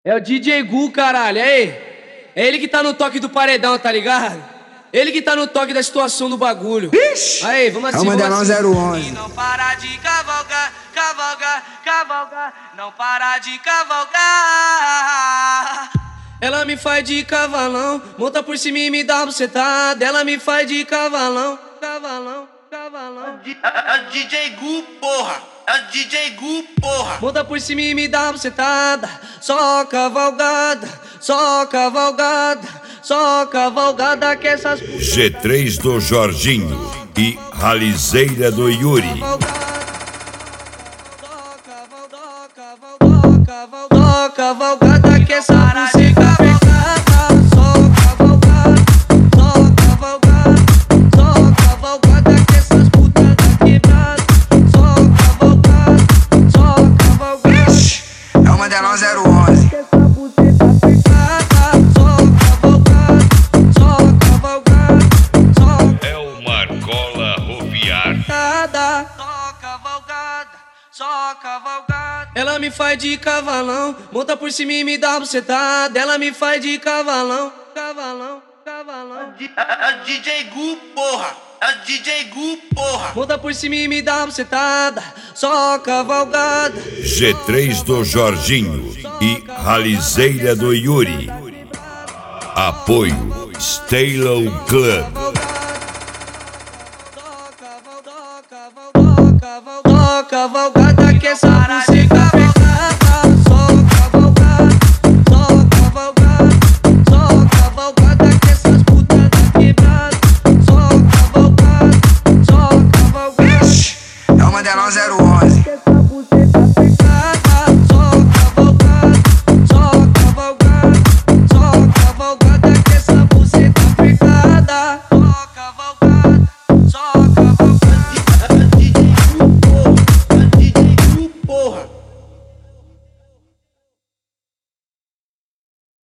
É o DJ Gu, caralho, aí. É ele que tá no toque do paredão, tá ligado? Ele que tá no toque da situação do bagulho. Vixe! Aí, vamos assim, é o Mandelão assim. 011. E não para de cavalgar, cavalgar, cavalgar. Não para de cavalgar. Ela me faz de cavalão, monta por cima e me dá uma bucetada. Ela me faz de cavalão, cavalão, cavalão. É o DJ Gu, porra. É o DJ Gu, porra. Monta por cima e me dá uma bucetada. Só cavalgada, só cavalgada, só cavalgada que essas G3 do Jorginho e Ralizeira do Yuri. Cavalgada que essa música pegada. Só cavalgada, só cavalgada, só cavalgada que essas putas tá quebrada. Só cavalgada, só cavalgada. É o Mandelão 011. Que essa buceta pegada. Só cavalgada, só cavalgada, só É o Marcola Roviar. cavalgada. Só cavalgada, só cavalgada. Ela me faz de cavalão, monta por cima e me dá uma bucetada. Ela me faz de cavalão, cavalão, cavalão. É o DJ Gu, porra. É o DJ Gu, porra. Monta por cima e me dá uma bucetada. Só cavalgada. G3 do Jorginho e Ralizeira do Yuri. Apoio Stalo Club. Cavalgada que essa música